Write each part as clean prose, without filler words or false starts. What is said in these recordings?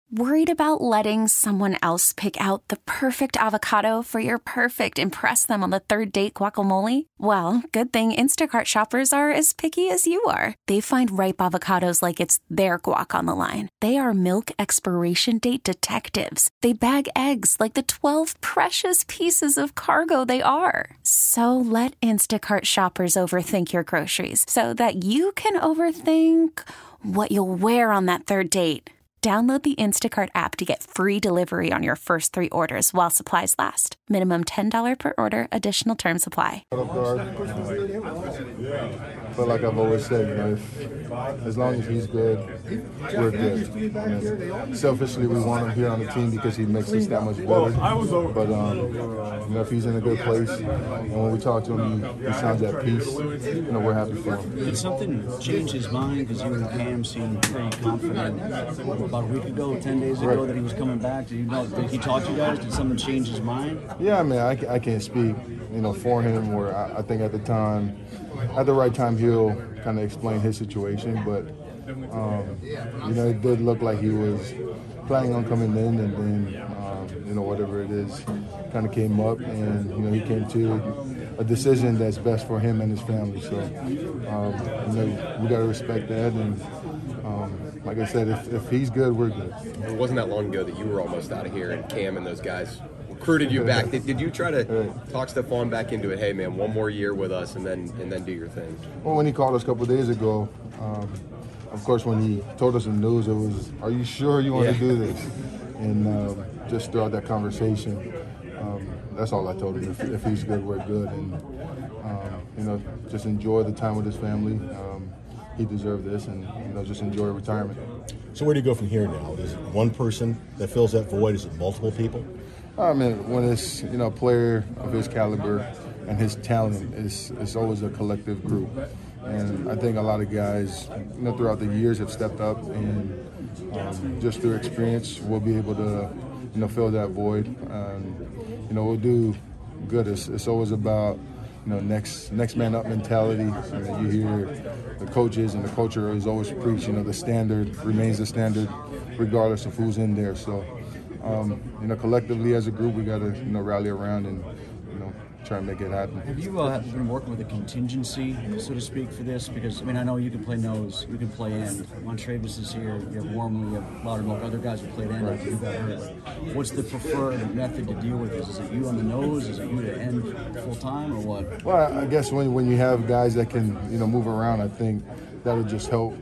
Worried about letting someone else pick out the perfect avocado for your perfect impress them on the third date guacamole? Well, good thing Instacart shoppers are as picky as you are. They find ripe avocados like it's their guac on the line. They are milk expiration date detectives. They bag eggs like the 12 precious pieces of cargo they are. So let Instacart shoppers overthink your groceries so that you can overthink what you'll wear on that third date. Download the Instacart app to get free delivery on your first 3 orders while supplies last. Minimum $10 per order. Additional terms apply. But like I've always said, as long as he's good, we're good. Selfishly, we want him here on the team because he makes us that much better. But if he's in a good place, and when we talk to him, he sounds at peace. We're happy for him. Did something change his mind? Because you and Cam seemed pretty confident about a week ago, 10 days ago, that he was coming back. Did he talk to you guys? Did something change his mind? Yeah, I can't speak, for him. Or I think at the right time, he'll kind of explain his situation. But it did look like he was planning on coming in, and then whatever it is, kind of came up, and he came to a decision that's best for him and his family. So we got to respect that, and like I said, if he's good, we're good. It wasn't that long ago that you were almost out of here, and Cam and those guys recruited you back. Did you try to talk Stephon back into it? Hey, man, one more year with us, and then do your thing. Well, when he called us a couple of days ago, of course, when he told us the news, it was, "Are you sure you want to do this?" And just throughout that conversation, that's all I told him. If he's good, we're good, and just enjoy the time with his family. He deserved this, and just enjoy retirement. So where do you go from here now? Is it one person that fills that void? Is it multiple people? When it's a player of his caliber and his talent, it's always a collective group. And I think a lot of guys, throughout the years have stepped up, and just through experience, we'll be able to, fill that void. And we'll do good. It's always about next man up mentality. You hear the coaches and the culture is always preach, the standard remains the standard regardless of who's in there. So, collectively as a group, we got to, rally around and, try and make it happen. Have you been working with a contingency, so to speak, for this? Because, I know you can play nose, you can play end. Montravis is here, you have Wormley, you have Loudermilk, other guys who played end after you got hurt. What's the preferred method to deal with this? Is it you on the nose? Is it you to end full-time, or what? Well, I guess when you have guys that can, move around, I think that'll just help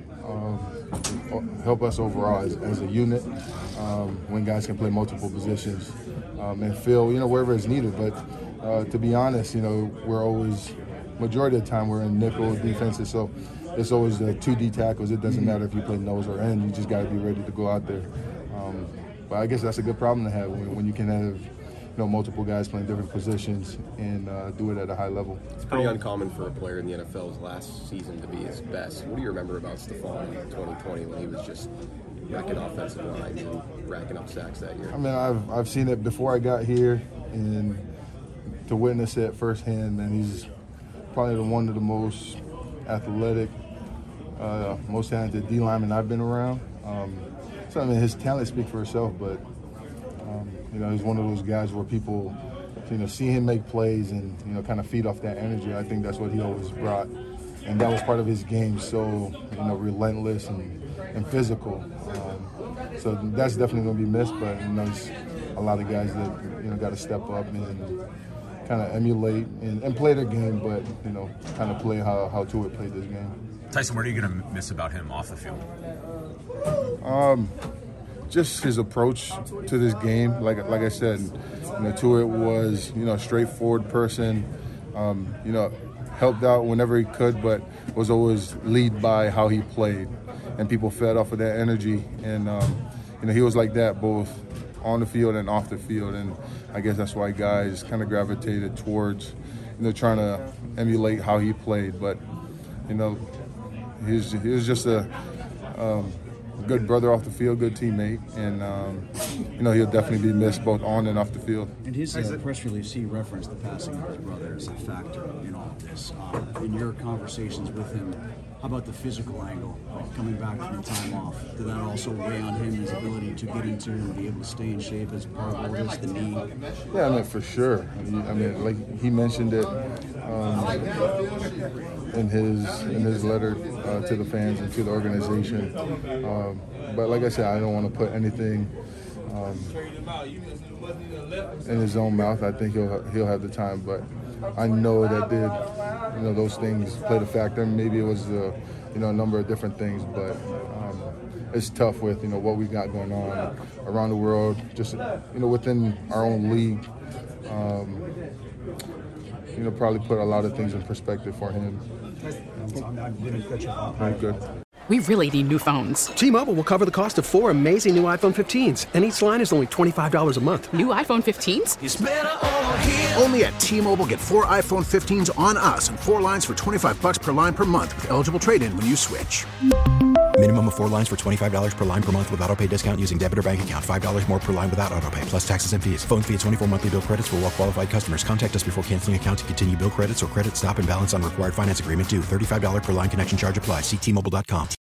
us overall as a unit, when guys can play multiple positions and fill, wherever it's needed. But to be honest, we're always, majority of the time, we're in nickel defenses, so it's always the 2D tackles. It doesn't matter if you play nose or end. You just got to be ready to go out there. But I guess that's a good problem to have when you can have multiple guys playing different positions and do it at a high level. It's pretty uncommon for a player in the NFL's last season to be his best. What do you remember about Stephon in 2020 when he was just wrecking offensive line and racking up sacks that year? I've seen it before I got here, and to witness it firsthand, man, he's probably one of the most athletic, most talented D linemen I've been around. So his talent speaks for itself, but he's one of those guys where people, see him make plays and kind of feed off that energy. I think that's what he always brought, and that was part of his game. So relentless and physical. So that's definitely going to be missed. But there's a lot of guys that got to step up and kind of emulate and play their game, but kind of play how Tuitt played this game. Tyson, what are you going to miss about him off the field? Just his approach to this game. Like I said, Tuitt was a straightforward person. Helped out whenever he could, but was always lead by how he played, and people fed off of that energy. And he was like that both on the field and off the field, and I guess that's why guys kind of gravitated towards trying to emulate how he played. But he was just a good brother off the field, good teammate, and he'll definitely be missed both on and off the field. In his press release, he referenced the passing of his brother as a factor in all of this. In your conversations with him, How about the physical angle, like coming back from the time off? Did that also weigh on him, his ability to get into and be able to stay in shape as part of all this, the knee? Yeah, I mean, for sure. I mean, like he mentioned it in his letter to the fans and to the organization. But like I said, I don't want to put anything in his own mouth. I think he'll have the time, but I know that those things played a factor. Maybe it was a number of different things, but it's tough with what we've got going on around the world, just within our own league. Probably put a lot of things in perspective for him. I'm good. We really need new phones. T-Mobile will cover the cost of 4 amazing new iPhone 15s, and each line is only $25 a month. New iPhone 15s? It's better over here. Only at T-Mobile, get 4 iPhone 15s on us and 4 lines for $25 per line per month with eligible trade-in when you switch. Minimum of 4 lines for $25 per line per month with autopay discount using debit or bank account. $5 more per line without autopay, plus taxes and fees. Phone fee at 24 monthly bill credits for well-qualified customers. Contact us before canceling account to continue bill credits or credit stop and balance on required finance agreement due. $35 per line connection charge applies. See T-Mobile.com.